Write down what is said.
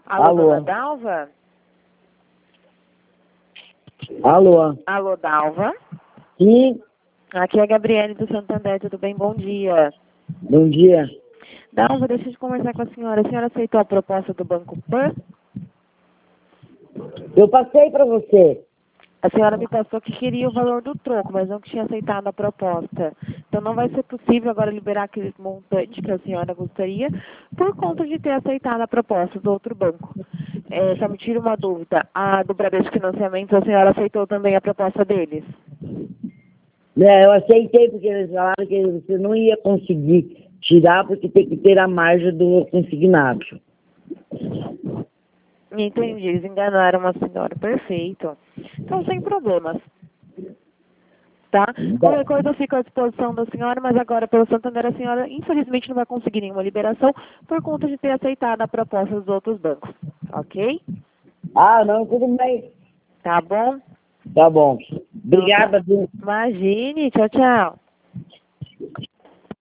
Alô, Alô. dona Dalva? Alô. Alô, Dalva? Sim, Aqui é a Gabriele do Santander, tudo bem? Bom dia. bom dia. Dalva, deixa eu conversar com a senhora. A senhora aceitou a proposta do Banco Pan? Eu passei para você. A senhora me passou que queria o valor do troco, mas não que tinha aceitado a proposta. Então não vai ser possível agora liberar aquele montante que a senhora gostaria por conta de ter aceitado a proposta do outro banco. Só me tira uma dúvida. A do Bradesco Financiamentos, a senhora aceitou também a proposta deles? Eu aceitei porque eles falaram que você não ia conseguir tirar porque tem que ter a margem do consignado. Entendi, eles enganaram a senhora. Perfeito. Então, sem problemas. Tá? Qualquer coisa eu fico à disposição da senhora, mas agora pelo Santander a senhora infelizmente não vai conseguir nenhuma liberação por conta de ter aceitado a proposta dos outros bancos. Ok? Ah, não, tudo bem. Tá bom? Tá bom. Obrigada, viu? Imagine. Tchau, tchau.